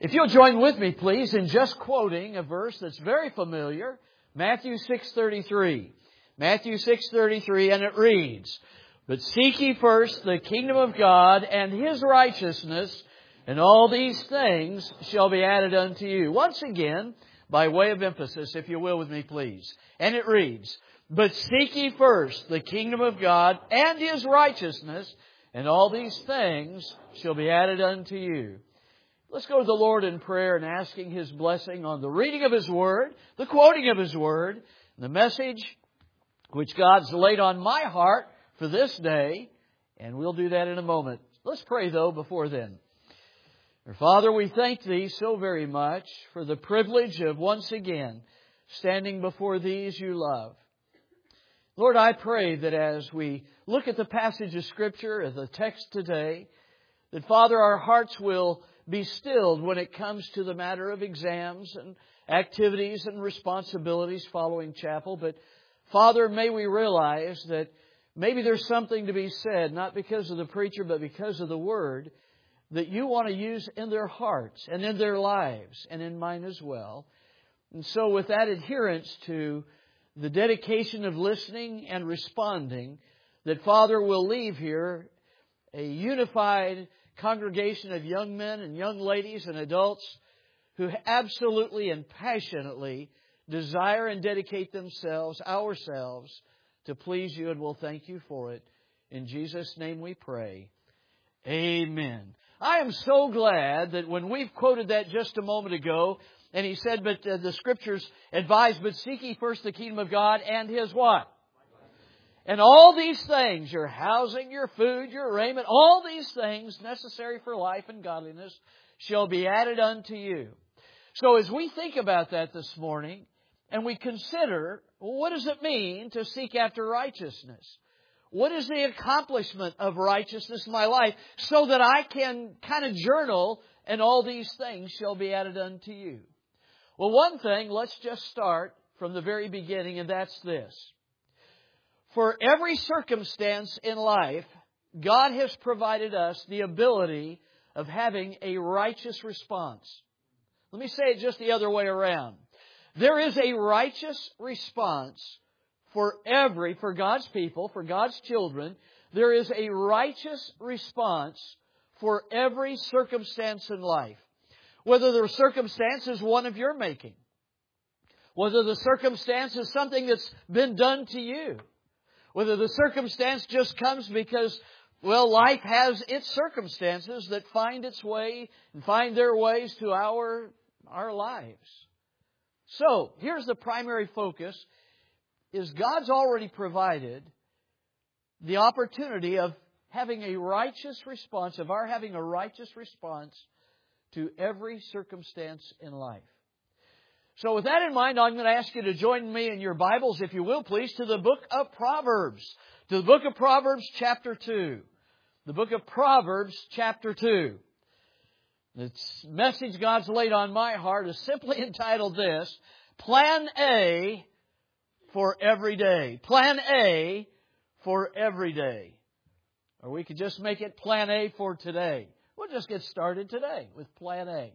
If you'll join with me, please, in just quoting a verse that's very familiar, Matthew 6:33. Matthew 6:33, and it reads, "But seek ye first the kingdom of God and His righteousness, and all these things shall be added unto you." Once again, by way of emphasis, if you will with me, please. And it reads, "But seek ye first the kingdom of God and His righteousness, and all these things shall be added unto you." Let's go to the Lord in prayer and asking His blessing on the reading of His Word, the quoting of His Word, and the message which God's laid on my heart for this day. And we'll do that in a moment. Let's pray, though, before then. Our Father, we thank Thee so very much for the privilege of once again standing before These you love. Lord, I pray that as we look at the passage of Scripture, as the text today, that, Father, our hearts will be stilled when it comes to the matter of exams and activities and responsibilities following chapel. But, Father, may we realize that maybe there's something to be said, not because of the preacher, but because of the Word, that you want to use in their hearts and in their lives and in mine as well. And so with that adherence to the dedication of listening and responding, that, Father, will leave here a unified congregation of young men and young ladies and adults who absolutely and passionately desire and dedicate themselves, ourselves, to please you, and we'll thank you for it. In Jesus' name we pray. Amen. I am so glad that when we've quoted that just a moment ago, and he said, but the Scriptures advise, but seek ye first the kingdom of God and His what? And all these things, your housing, your food, your raiment, all these things necessary for life and godliness shall be added unto you. So as we think about that this morning, and we consider, what does it mean to seek after righteousness? What is the accomplishment of righteousness in my life so that I can kind of journal, and all these things shall be added unto you? Well, one thing, let's just start from the very beginning, and that's this. For every circumstance in life, God has provided us the ability of having a righteous response. Let me say it just the other way around. There is a righteous response for God's people, for God's children. There is a righteous response for every circumstance in life. Whether the circumstance is one of your making, whether the circumstance is something that's been done to you, whether the circumstance just comes because, well, life has its circumstances that find its way and find their ways to our lives. So, here's the primary focus, is God's already provided the opportunity of having a righteous response, of our having a righteous response to every circumstance in life. So with that in mind, I'm going to ask you to join me in your Bibles, if you will, please, to the book of Proverbs. To the book of Proverbs, chapter 2. The book of Proverbs, chapter 2. The message God's laid on my heart is simply entitled this, Plan A for Every Day. Plan A for every day. Or we could just make it Plan A for today. We'll just get started today with Plan A.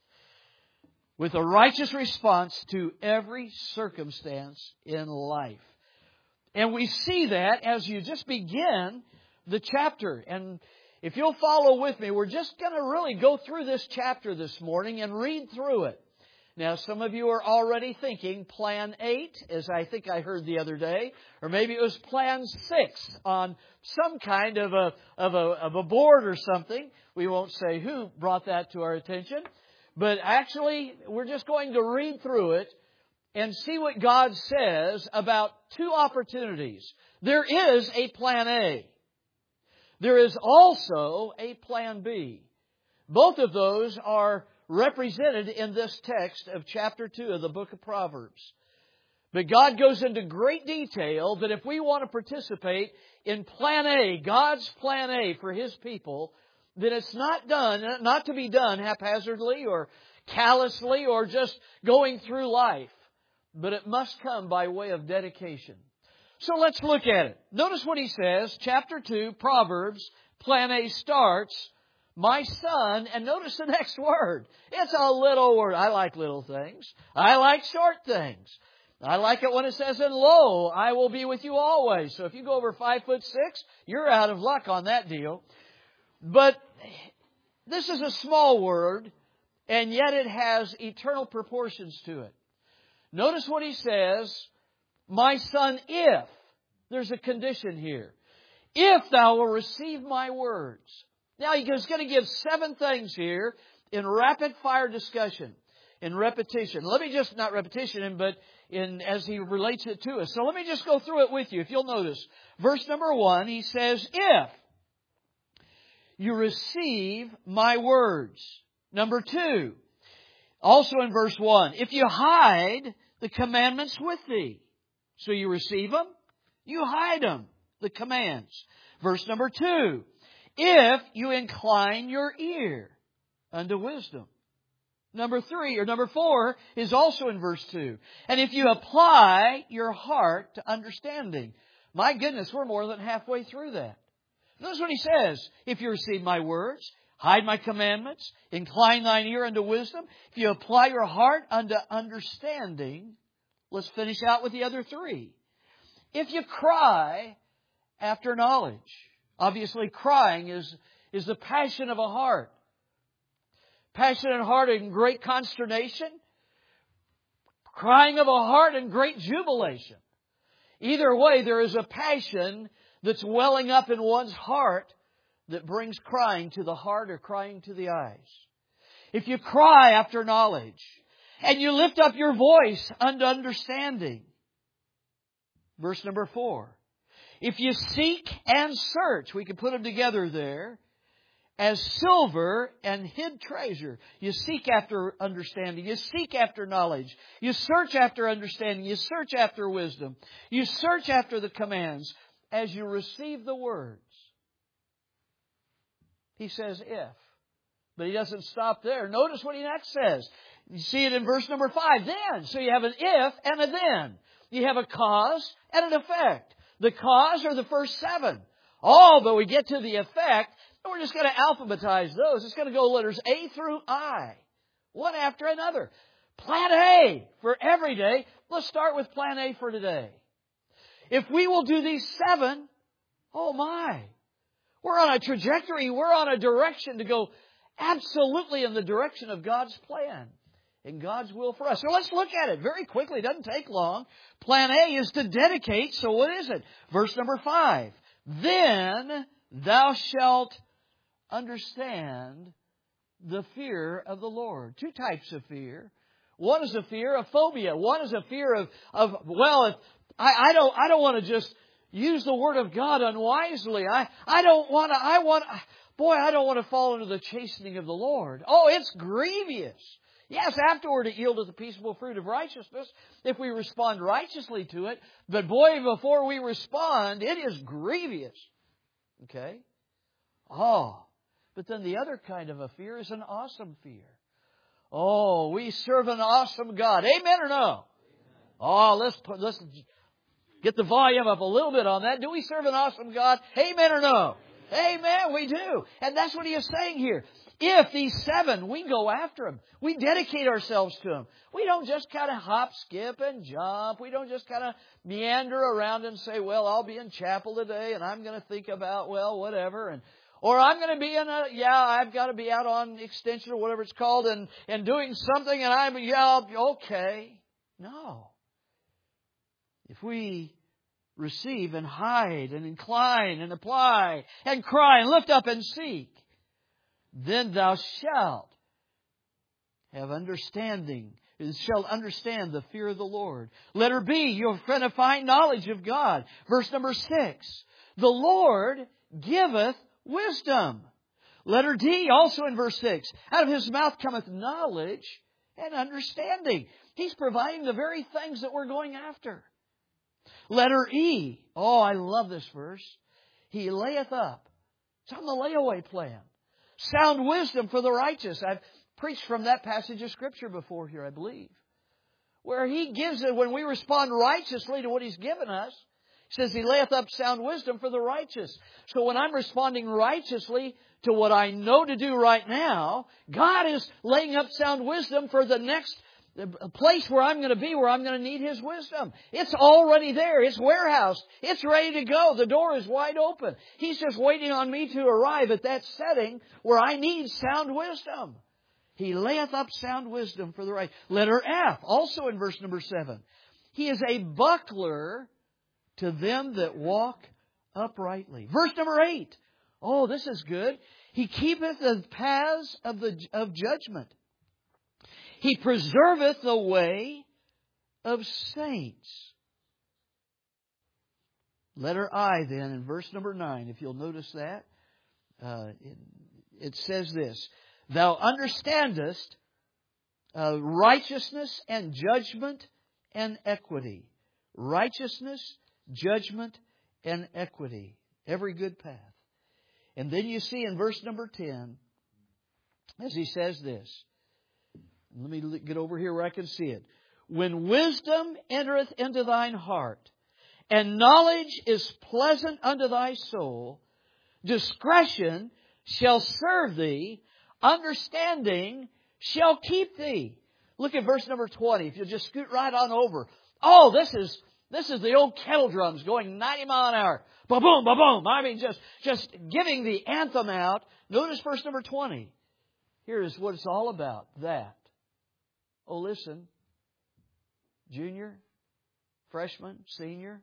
With a righteous response to every circumstance in life. And we see that as you just begin the chapter. And if you'll follow with me, we're just going to really go through this chapter this morning and read through it. Now, some of you are already thinking Plan 8, as I think I heard the other day, or maybe it was Plan 6 on some kind of a board or something. We won't say who brought that to our attention. But actually, we're just going to read through it and see what God says about two opportunities. There is a Plan A. There is also a Plan B. Both of those are represented in this text of chapter 2 of the book of Proverbs. But God goes into great detail that if we want to participate in Plan A, God's Plan A for His people, then it's not to be done haphazardly or callously or just going through life. But it must come by way of dedication. So let's look at it. Notice what he says, chapter 2, Proverbs, Plan A starts, my son, and notice the next word. It's a little word. I like little things. I like short things. I like it when it says, and lo, I will be with you always. So if you go over 5'6", you're out of luck on that deal. But this is a small word, and yet it has eternal proportions to it. Notice what he says, my son, if. There's a condition here. If thou will receive my words. Now he's going to give 7 things here in rapid fire discussion, in repetition. Let me just, not repetition, but as he relates it to us. So let me just go through it with you. If you'll notice, verse number 1, he says, if you receive my words. Number 2, also in verse 1, if you hide the commandments with thee. So you receive them, you hide them, the commands. Verse number 2, if you incline your ear unto wisdom. Number 4 is also in verse 2. And if you apply your heart to understanding. My goodness, we're more than halfway through that. Notice what he says. If you receive my words, hide my commandments, incline thine ear unto wisdom. If you apply your heart unto understanding. Let's finish out with the other 3. If you cry after knowledge. Obviously, crying is the passion of a heart. Passionate heart in great consternation. Crying of a heart in great jubilation. Either way, there is a passion that's welling up in one's heart that brings crying to the heart or crying to the eyes. If you cry after knowledge, and you lift up your voice unto understanding. Verse number 4. If you seek and search, we can put them together there, as silver and hid treasure. You seek after understanding. You seek after knowledge. You search after understanding. You search after wisdom. You search after the commands as you receive the words. He says if. But he doesn't stop there. Notice what he next says. You see it in verse number 5. Then. So you have an if and a then. You have a cause and an effect. The cause are the first 7. Oh, but we get to the effect, and we're just going to alphabetize those. It's going to go letters A through I. One after another. Plan A for every day. Let's start with plan A for today. If we will do these 7, oh my. We're on a trajectory. We're on a direction to go absolutely in the direction of God's plan and God's will for us. So let's look at it very quickly. It doesn't take long. Plan A is to dedicate. So what is it? Verse number 5. Then thou shalt understand the fear of the Lord. 2 types of fear. One is a fear of phobia. One is a fear of I don't want to just use the Word of God unwisely. I don't want to fall into the chastening of the Lord. Oh, it's grievous. Yes, afterward it yieldeth the peaceable fruit of righteousness if we respond righteously to it. But boy, before we respond, it is grievous. Okay? Oh, but then the other kind of a fear is an awesome fear. Oh, we serve an awesome God. Amen or no? Oh, let's get the volume up a little bit on that. Do we serve an awesome God? Amen or no? Amen, we do. And that's what he is saying here. If these 7, we go after them. We dedicate ourselves to them. We don't just kind of hop, skip, and jump. We don't just kind of meander around and say, well, I'll be in chapel today and I'm going to think about, well, whatever. Or I'm going to be I've got to be out on extension or whatever it's called and doing something and okay. No. If we receive and hide and incline and apply and cry and lift up and seek, then thou shalt have understanding. Shalt understand the fear of the Lord. Letter B, you're going to find knowledge of God. Verse number 6. The Lord giveth wisdom. Letter D, also in verse 6. Out of His mouth cometh knowledge and understanding. He's providing the very things that we're going after. Letter E. Oh, I love this verse. He layeth up. It's on the layaway plan. Sound wisdom for the righteous. I've preached from that passage of Scripture before here, I believe. Where He gives it when we respond righteously to what He's given us. He says He layeth up sound wisdom for the righteous. So when I'm responding righteously to what I know to do right now, God is laying up sound wisdom for the next place where I'm going to be, where I'm going to need His wisdom. It's already there. It's warehoused. It's ready to go. The door is wide open. He's just waiting on me to arrive at that setting where I need sound wisdom. He layeth up sound wisdom for the right. Letter F, also in verse number 7. He is a buckler to them that walk uprightly. Verse number 8. Oh, this is good. He keepeth the paths of judgment. He preserveth the way of saints. Letter I then in verse number 9, if you'll notice that, it says this. Thou understandest righteousness and judgment and equity. Righteousness, judgment, and equity. Every good path. And then you see in verse number 10, as he says this. Let me get over here where I can see it. When wisdom entereth into thine heart, and knowledge is pleasant unto thy soul, discretion shall serve thee, understanding shall keep thee. Look at verse number 20. If you'll just scoot right on over. Oh, this is the old kettle drums going 90 mile an hour. Ba-boom, ba-boom. I mean, just giving the anthem out. Notice verse number 20. Here is what it's all about. That. Oh, listen. Junior, freshman, senior,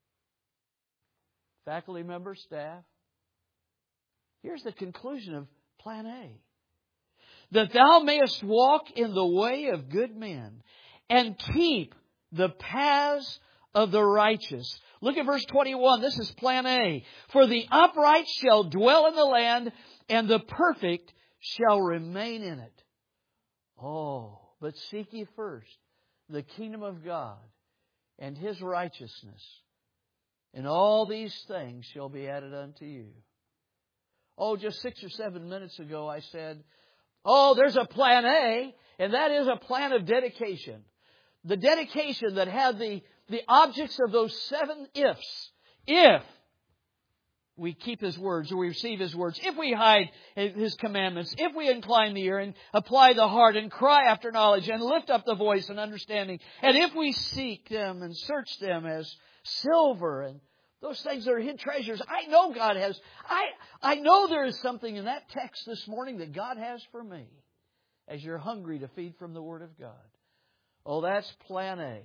faculty members, staff. Here's the conclusion of Plan A. That thou mayest walk in the way of good men and keep the paths of the righteous. Look at verse 21. This is Plan A. For the upright shall dwell in the land, and the perfect shall remain in it. Oh, but seek ye first the kingdom of God and His righteousness, and all these things shall be added unto you. Oh, just 6 or 7 minutes ago I said, oh, there's a Plan A, and that is a plan of dedication. The dedication that had the objects of those 7 ifs. If we keep His words, or we receive His words, if we hide His commandments, if we incline the ear and apply the heart and cry after knowledge and lift up the voice and understanding, and if we seek them and search them as silver and those things that are hid treasures, I know God has, I know there is something in that text this morning that God has for me as you're hungry to feed from the Word of God. Oh, that's Plan A.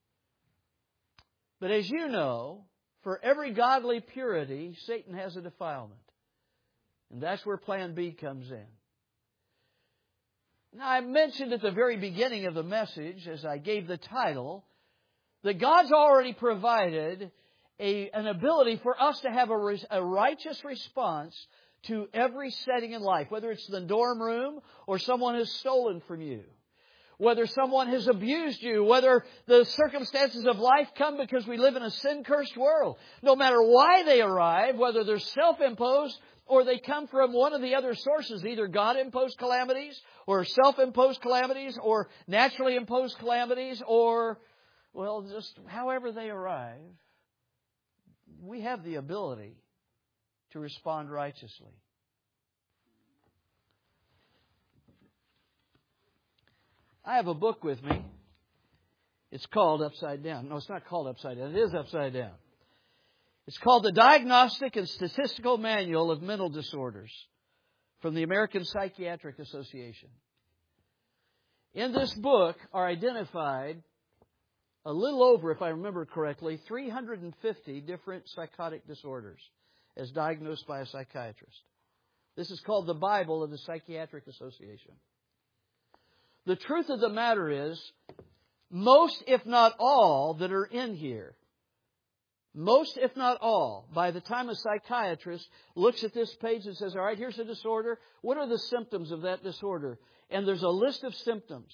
But as you know, for every godly purity, Satan has a defilement. And that's where Plan B comes in. Now, I mentioned at the very beginning of the message, as I gave the title, that God's already provided an ability for us to have a righteous response to every setting in life, whether it's the dorm room or someone has stolen from you, whether someone has abused you, whether the circumstances of life come because we live in a sin-cursed world. No matter why they arrive, whether they're self-imposed or they come from one of the other sources, either God-imposed calamities or self-imposed calamities or naturally imposed calamities or, well, just however they arrive, we have the ability to respond righteously. I have a book with me. It's called Upside Down. No, it's not called Upside Down. It is Upside Down. It's called The Diagnostic and Statistical Manual of Mental Disorders from the American Psychiatric Association. In this book are identified a little over, if I remember correctly, 350 different psychotic disorders as diagnosed by a psychiatrist. This is called the Bible of the Psychiatric Association. The truth of the matter is, most, if not all, that are in here, most, if not all, by the time a psychiatrist looks at this page and says, all right, here's a disorder, what are the symptoms of that disorder? And there's a list of symptoms.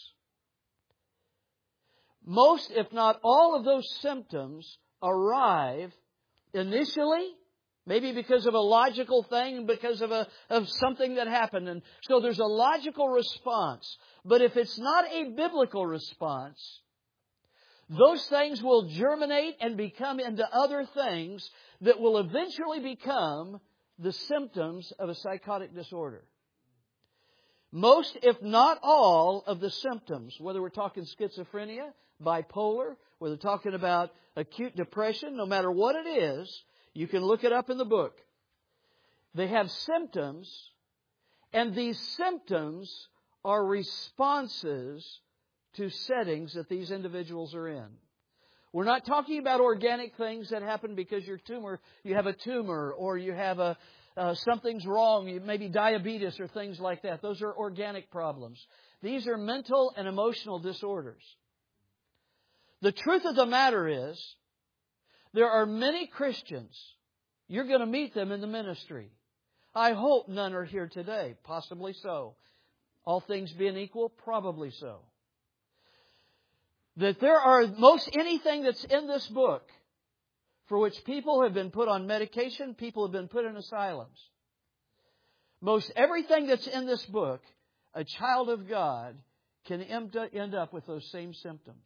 Most, if not all of those symptoms arrive initially, maybe because of a logical thing, because of something that happened. And so there's a logical response. But if it's not a biblical response, those things will germinate and become into other things that will eventually become the symptoms of a psychotic disorder. Most, if not all, of the symptoms, whether we're talking schizophrenia, bipolar, whether we're talking about acute depression, no matter what it is, you can look it up in the book. They have symptoms, and these symptoms are responses to settings that these individuals are in. We're not talking about organic things that happen because you have a tumor, or you have something's wrong, maybe diabetes or things like that. Those are organic problems. These are mental and emotional disorders. The truth of the matter is, there are many Christians, you're going to meet them in the ministry. I hope none are here today. Possibly so. All things being equal, probably so. That there are most anything that's in this book for which people have been put on medication, people have been put in asylums. Most everything that's in this book, a child of God can end up with those same symptoms.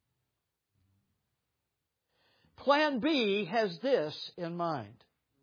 Plan B has this in mind.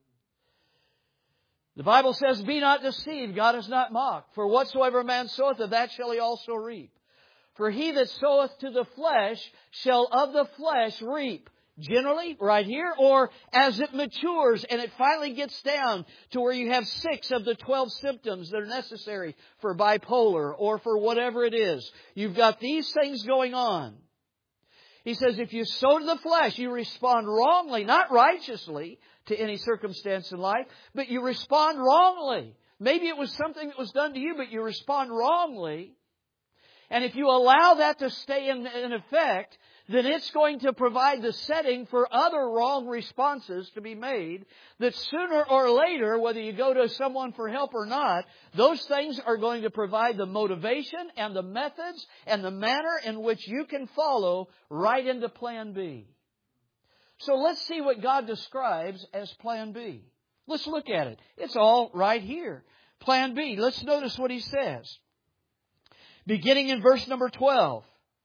The Bible says, "Be not deceived, God is not mocked. For whatsoever a man soweth, of that shall he also reap. For he that soweth to the flesh shall of the flesh reap." Generally, right here, or as it matures and it finally gets down to where you have 6 of the 12 symptoms that are necessary for bipolar or for whatever it is. You've got these things going on. He says, if you sow to the flesh, you respond wrongly, not righteously to any circumstance in life, but you respond wrongly. Maybe it was something that was done to you, but you respond wrongly. And if you allow that to stay in effect, then it's going to provide the setting for other wrong responses to be made that sooner or later, whether you go to someone for help or not, those things are going to provide the motivation and the methods and the manner in which you can follow right into Plan B. So let's see what God describes as Plan B. Let's look at it. It's all right here. Plan B. Let's notice what He says. Beginning in verse number 12.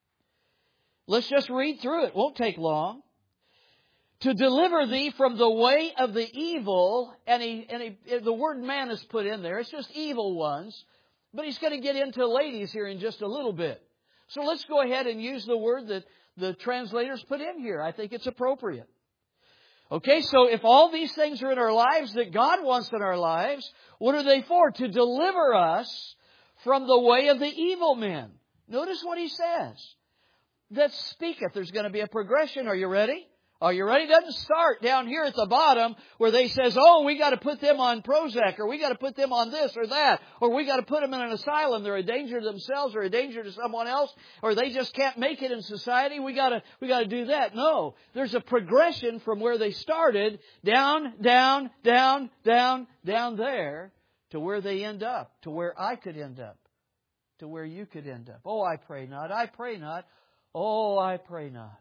Let's just read through it. Won't take long. To deliver thee from the way of the evil, and the word man is put in there. It's just evil ones. But He's going to get into ladies here in just a little bit. So let's go ahead and use the word that the translators put in here. I think it's appropriate. Okay, so if all these things are in our lives that God wants in our lives, what are they for? To deliver us from the way of the evil men. Notice what He says. That speaketh. There's going to be a progression. Are you ready? Are you ready? It doesn't start down here at the bottom where they says, oh, we got to put them on Prozac, or we got to put them on this or that, or we got to put them in an asylum. They're a danger to themselves or a danger to someone else, or they just can't make it in society. We got to do that. No. There's a progression from where they started down, down, down, down, down there to where they end up, to where I could end up, to where you could end up. Oh, I pray not. I pray not. Oh, I pray not.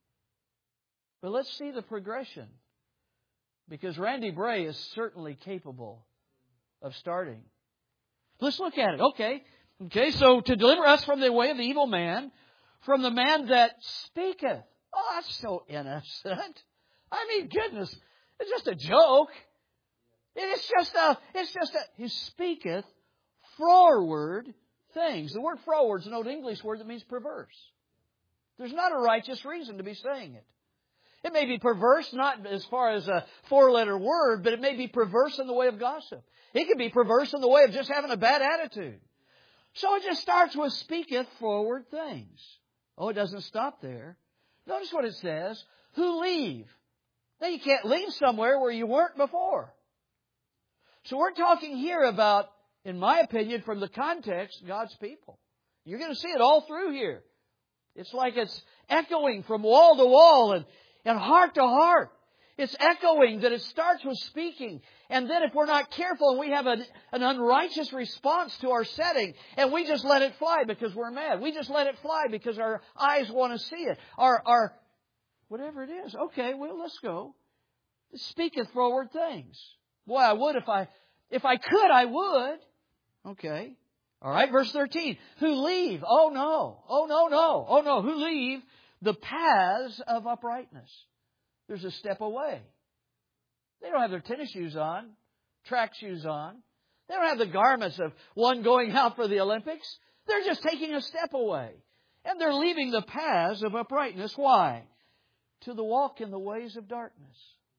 But let's see the progression. Because Randy Bray is certainly capable of starting. Let's look at it. Okay, so to deliver us from the way of the evil man, from the man that speaketh. Oh, that's so innocent. I mean, goodness, it's just a joke. It's just he speaketh froward things. The word froward is an old English word that means perverse. There's not a righteous reason to be saying it. It may be perverse, not as far as a 4-letter word, but it may be perverse in the way of gossip. It can be perverse in the way of just having a bad attitude. So it just starts with speaketh forward things. Oh, it doesn't stop there. Notice what it says. Who leave. Now, you can't leave somewhere where you weren't before. So we're talking here about, in my opinion, from the context, God's people. You're going to see it all through here. It's like it's echoing from wall to wall and heart to heart. It's echoing that it starts with speaking. And then if we're not careful and we have an unrighteous response to our setting and we just let it fly because we're mad. We just let it fly because our eyes want to see it. Our whatever it is. Okay, well, let's go. It speaketh forward things. Boy, I would if I could, I would. Okay. All right, verse 13. Who leave? Oh no. Who leave the paths of uprightness. There's a step away. They don't have their tennis shoes on, track shoes on. They don't have the garments of one going out for the Olympics. They're just taking a step away. And they're leaving the paths of uprightness. Why? To the walk in the ways of darkness.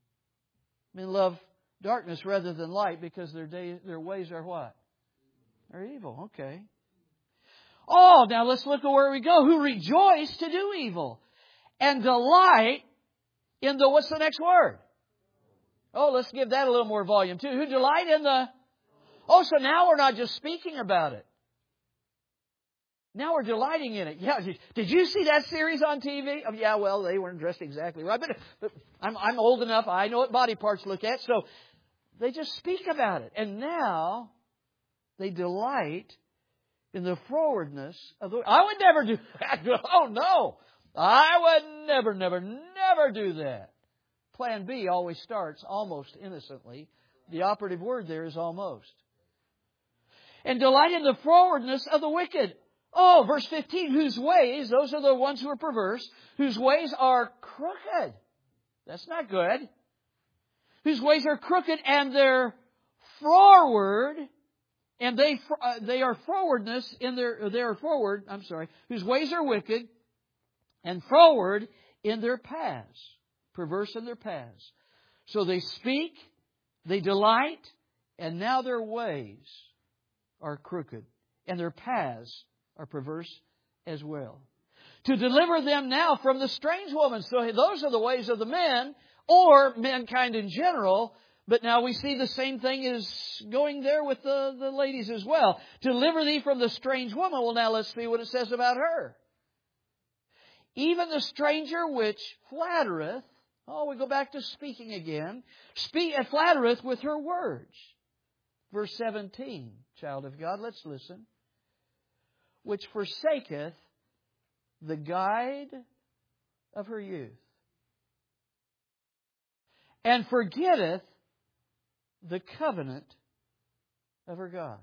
Men love darkness rather than light because their ways are what? They're evil. Okay. Oh, now let's look at where we go. Who rejoice to do evil and delight in the, what's the next word? Oh, let's give that a little more volume too. Who delight in the, oh, so now we're not just speaking about it. Now we're delighting in it. Yeah, did you see that series on TV? Oh, yeah, well, they weren't dressed exactly right. But I'm old enough. I know what body parts look at. So they just speak about it. And now they delight in the forwardness of the... I would never do that. Oh, no. I would never do that. Plan B always starts almost innocently. The operative word there is almost. And delight in the forwardness of the wicked. Oh, verse 15, whose ways, those are the ones who are perverse, whose ways are crooked. That's not good. Whose ways are crooked and they're forward, and they are forwardness in they are forward, whose ways are wicked and forward in their paths, perverse in their paths. So they speak, they delight, and now their ways are crooked, and their paths are perverse as well. To deliver them now from the strange woman. So those are the ways of the men, or mankind in general. But now we see the same thing is going there with the ladies as well. To deliver thee from the strange woman. Well, now let's see what it says about her. Even the stranger which flattereth. Oh, we go back to speaking again. Flattereth with her words. Verse 17, child of God, let's listen. Which forsaketh the guide of her youth, and forgetteth the covenant of her God.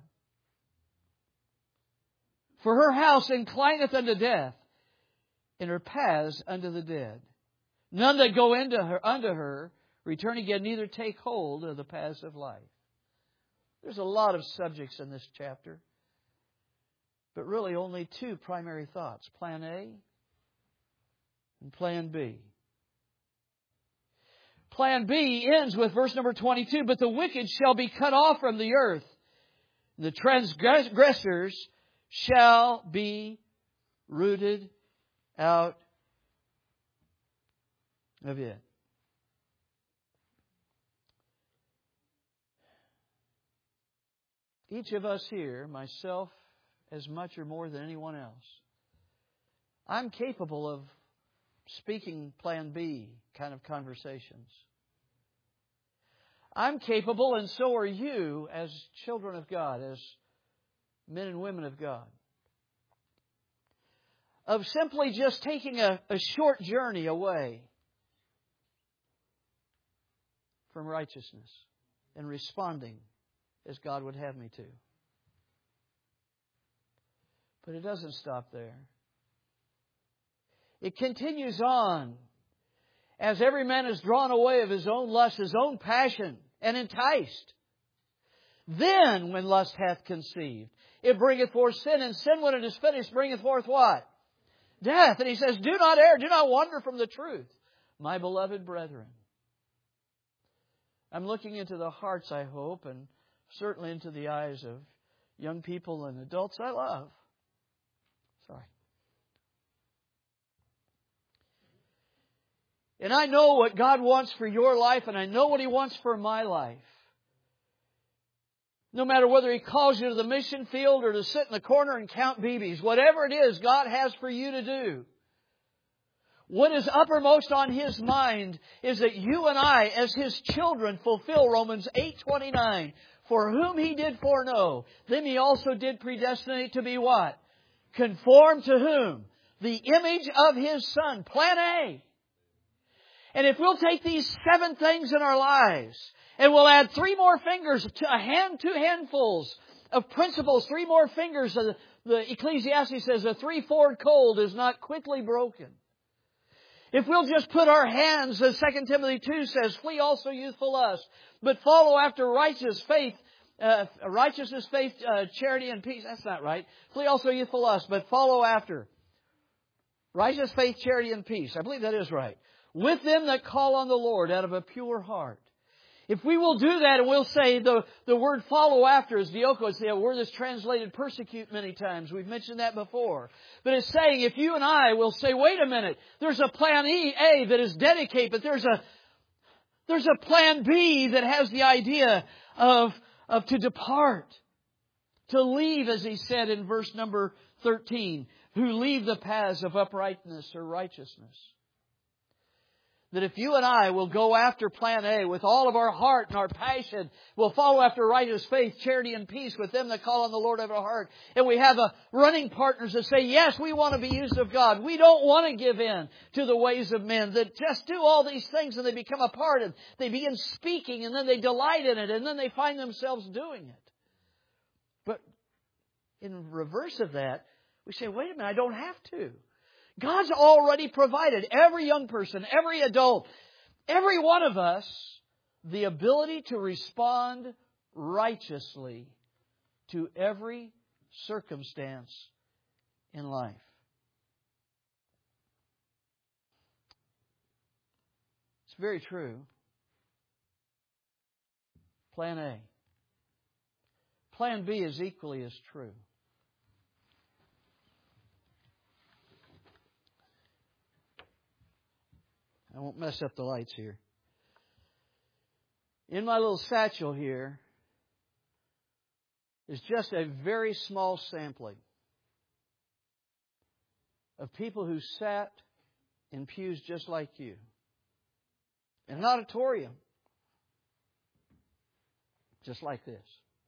For her house inclineth unto death, and her paths unto the dead. None that go unto her return again, neither take hold of the paths of life. There's a lot of subjects in this chapter, but really only two primary thoughts, Plan A and Plan B. Plan B ends with verse number 22, but the wicked shall be cut off from the earth. The transgressors shall be rooted out of it. Each of us here, myself as much or more than anyone else, I'm capable of speaking Plan B kind of conversations. I'm capable, and so are you, as children of God, as men and women of God, of simply just taking a short journey away from righteousness and responding as God would have me to. But it doesn't stop there. It continues on as every man is drawn away of his own lust, his own passion, and enticed. Then, when lust hath conceived, it bringeth forth sin, and sin, when it is finished, bringeth forth what? Death. And he says, do not err, do not wander from the truth, my beloved brethren. I'm looking into the hearts, I hope, and certainly into the eyes of young people and adults I love. Sorry. And I know what God wants for your life, and I know what He wants for my life. No matter whether He calls you to the mission field or to sit in the corner and count BBs, whatever it is God has for you to do, what is uppermost on His mind is that you and I, as His children, fulfill Romans 8:29. For whom He did foreknow, them He also did predestinate to be what? Conformed to whom? The image of His Son. Plan A. And if we'll take these 7 things in our lives, and we'll add 3 more fingers, to 2 handfuls of principles, 3 more fingers. The Ecclesiastes says a 3-fold cord is not quickly broken. If we'll just put our hands, as 2 Timothy 2 says, flee also youthful lust, but follow after righteousness, faith, charity, and peace. That's not right. Flee also youthful lust, but follow after righteousness, faith, charity, and peace. I believe that is right. With them that call on the Lord out of a pure heart. If we will do that, and we'll say the word follow after is dioko. It's the word that's translated persecute many times. We've mentioned that before. But it's saying if you and I will say, wait a minute, there's a plan A that is dedicate, but there's a plan B that has the idea of to depart. To leave, as he said in verse number 13, who leave the paths of uprightness or righteousness. That if you and I will go after plan A with all of our heart and our passion, we'll follow after righteous faith, charity, and peace with them that call on the Lord of our heart. And we have running partners that say, yes, we want to be used of God. We don't want to give in to the ways of men that just do all these things and they become a part of it. They begin speaking and then they delight in it and then they find themselves doing it. But in reverse of that, we say, wait a minute, I don't have to. God's already provided every young person, every adult, every one of us, the ability to respond righteously to every circumstance in life. It's very true. Plan A. Plan B is equally as true. I won't mess up the lights here. In my little satchel here is just a very small sampling of people who sat in pews just like you. In an auditorium. Just like this.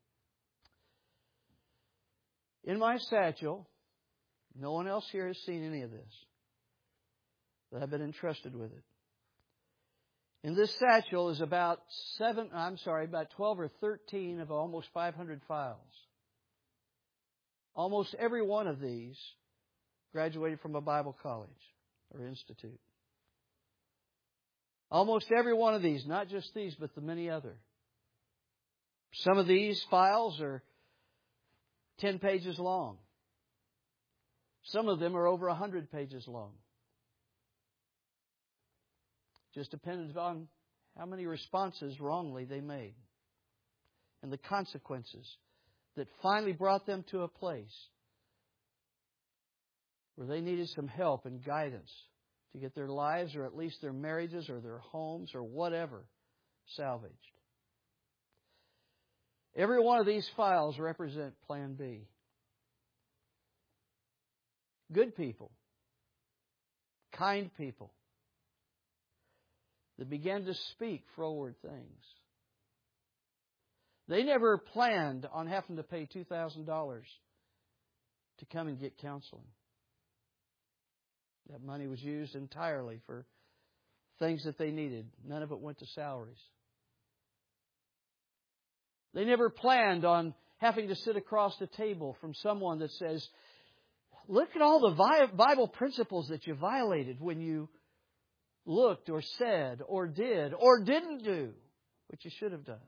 In my satchel, no one else here has seen any of this, but I've been entrusted with it. In this satchel is about 12 or 13 of almost 500 files. Almost every one of these graduated from a Bible college or institute. Almost every one of these, not just these, but the many other. Some of these files are 10 pages long. Some of them are over 100 pages long. Just depended on how many responses wrongly they made. And the consequences that finally brought them to a place where they needed some help and guidance to get their lives or at least their marriages or their homes or whatever salvaged. Every one of these files represent Plan B. Good people. Kind people. That began to speak froward things. They never planned on having to pay $2,000 to come and get counseling. That money was used entirely for things that they needed. None of it went to salaries. They never planned on having to sit across the table from someone that says, look at all the Bible principles that you violated when you looked or said or did or didn't do what you should have done.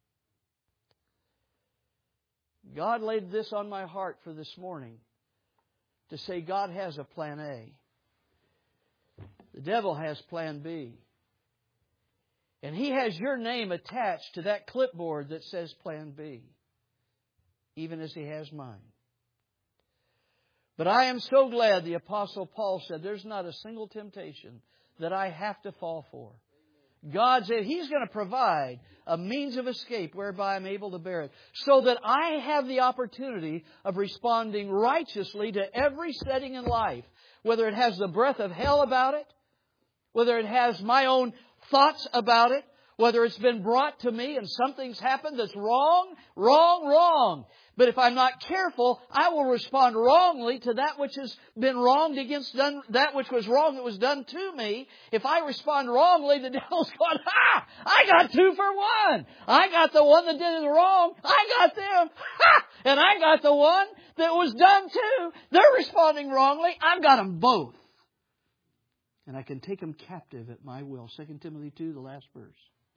God laid this on my heart for this morning to say God has a plan A. The devil has plan B. And he has your name attached to that clipboard that says plan B, even as he has mine. But I am so glad the Apostle Paul said there's not a single temptation that I have to fall for. God said He's going to provide a means of escape whereby I'm able to bear it, so that I have the opportunity of responding righteously to every setting in life, whether it has the breath of hell about it, whether it has my own thoughts about it, whether it's been brought to me and something's happened that's wrong. But if I'm not careful, I will respond wrongly to that which has been wronged against that which was wrong that was done to me. If I respond wrongly, the devil's going, I got 2 for 1. I got the one that did it wrong. I got them. And I got the one that was done to. They're responding wrongly. I've got them both. And I can take them captive at my will. 2 Timothy 2, the last verse.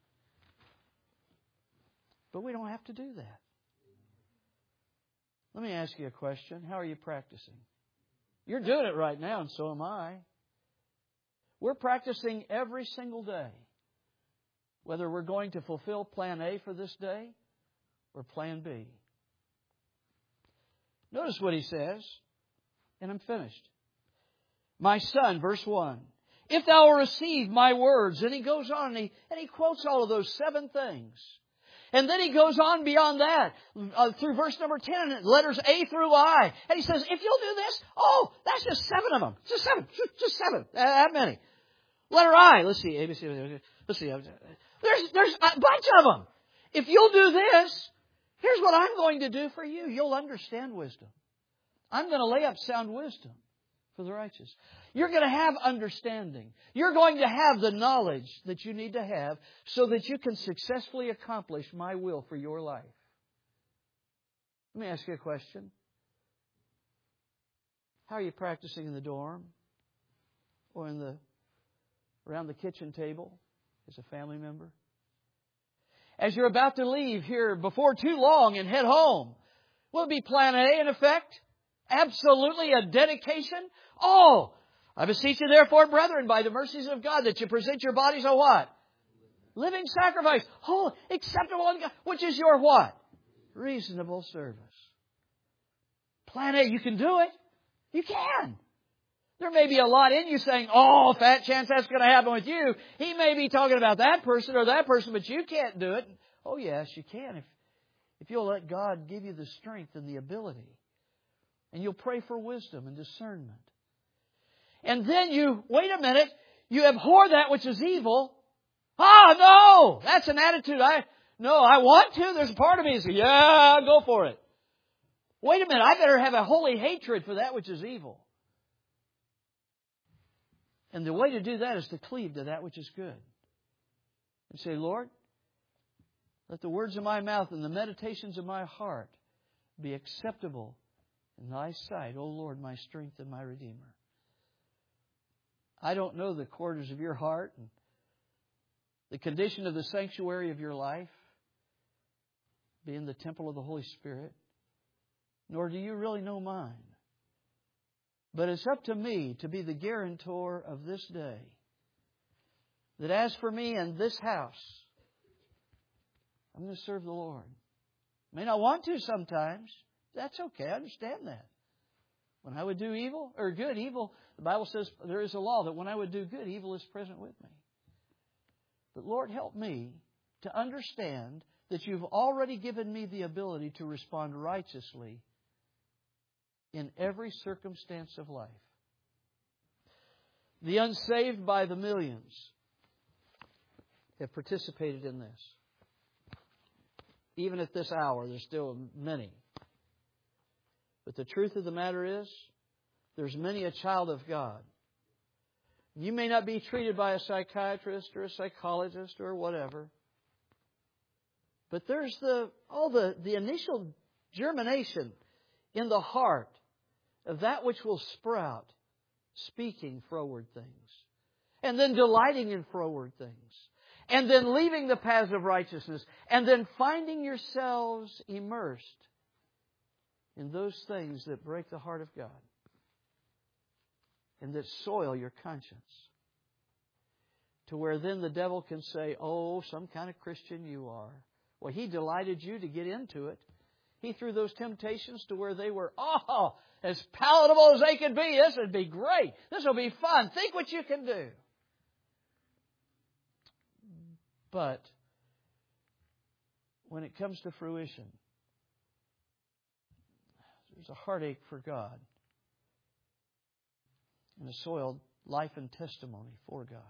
But we don't have to do that. Let me ask you a question. How are you practicing? You're doing it right now, and so am I. We're practicing every single day. Whether we're going to fulfill Plan A for this day or Plan B. Notice what he says, and I'm finished. My son, verse 1. If thou will receive my words. And he goes on and he quotes all of those 7 things. And then he goes on beyond that through verse number 10, letters A through I. And he says, if you'll do this, that's just 7 of them. Just 7. Just 7. That many. Letter I. Let's see. A, B, C. Let's see. There's a bunch of them. If you'll do this, here's what I'm going to do for you. You'll understand wisdom. I'm going to lay up sound wisdom for the righteous. You're going to have understanding. You're going to have the knowledge that you need to have so that you can successfully accomplish my will for your life. Let me ask you a question. How are you practicing in the dorm? Or around the kitchen table as a family member? As you're about to leave here before too long and head home, will it be Plan A in effect? Absolutely a dedication? I beseech you therefore, brethren, by the mercies of God, that you present your bodies a what? Living sacrifice. Holy, acceptable unto God. Which is your what? Reasonable service. Plan A, you can do it. You can. There may be a lot in you saying, fat chance that's going to happen with you. He may be talking about that person or that person, but you can't do it. Oh, yes, you can if you'll let God give you the strength and the ability. And you'll pray for wisdom and discernment. And then wait a minute, you abhor that which is evil. No! That's an attitude. I want to. There's a part of me that says, yeah, go for it. Wait a minute, I better have a holy hatred for that which is evil. And the way to do that is to cleave to that which is good. And say, Lord, let the words of my mouth and the meditations of my heart be acceptable in Thy sight, O Lord, my strength and my Redeemer. I don't know the quarters of your heart and the condition of the sanctuary of your life, being the temple of the Holy Spirit, nor do you really know mine. But it's up to me to be the guarantor of this day. That as for me and this house, I'm going to serve the Lord. May not want to sometimes. That's okay. I understand that. When I would do evil, or good, evil, the Bible says there is a law that when I would do good, evil is present with me. But Lord, help me to understand that You've already given me the ability to respond righteously in every circumstance of life. The unsaved by the millions have participated in this. Even at this hour, there's still many. But the truth of the matter is, there's many a child of God. You may not be treated by a psychiatrist or a psychologist or whatever. But there's the initial germination in the heart of that which will sprout, speaking froward things. And then delighting in froward things. And then leaving the paths of righteousness. And then finding yourselves immersed in those things that break the heart of God. And that soil your conscience. To where then the devil can say, oh, some kind of Christian you are. Well, he delighted you to get into it. He threw those temptations to where they were, as palatable as they could be. This would be great. This will be fun. Think what you can do. But when it comes to fruition, there's a heartache for God and a soiled life and testimony for God.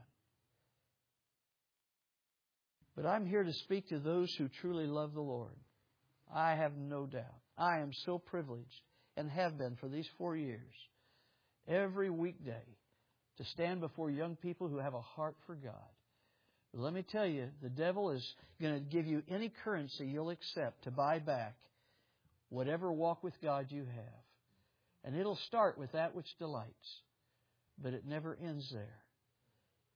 But I'm here to speak to those who truly love the Lord. I have no doubt. I am so privileged and have been for these 4 years, every weekday, to stand before young people who have a heart for God. But let me tell you, the devil is going to give you any currency you'll accept to buy back whatever walk with God you have. And it'll start with that which delights. But it never ends there.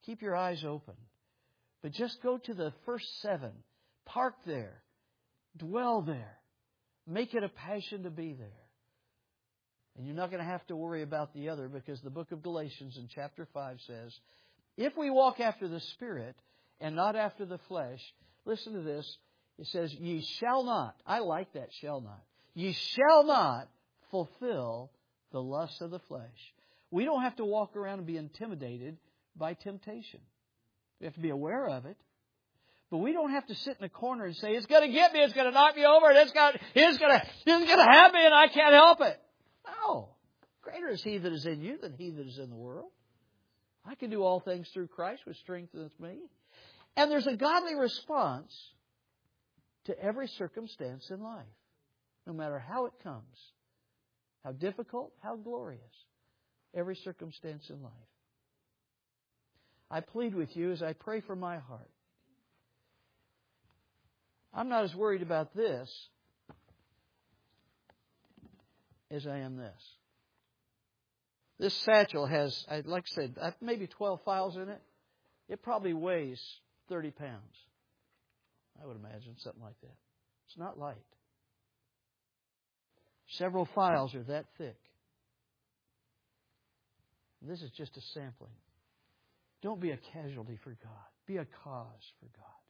Keep your eyes open. But just go to the first 7. Park there. Dwell there. Make it a passion to be there. And you're not going to have to worry about the other, because the book of Galatians in chapter 5 says, if we walk after the Spirit and not after the flesh, listen to this. It says, ye shall not. I like that, shall not. Ye shall not fulfill the lusts of the flesh. We don't have to walk around and be intimidated by temptation. We have to be aware of it. But we don't have to sit in a corner and say, it's going to get me, it's going to knock me over, it's going to have me and I can't help it. No. Greater is He that is in you than he that is in the world. I can do all things through Christ which strengthens me. And there's a godly response to every circumstance in life, no matter how it comes, how difficult, how glorious, every circumstance in life. I plead with you as I pray for my heart. I'm not as worried about this as I am this. This satchel has, like I said, maybe 12 files in it. It probably weighs 30 pounds. I would imagine something like that. It's not light. Several files are that thick. This is just a sampling. Don't be a casualty for God. Be a cause for God.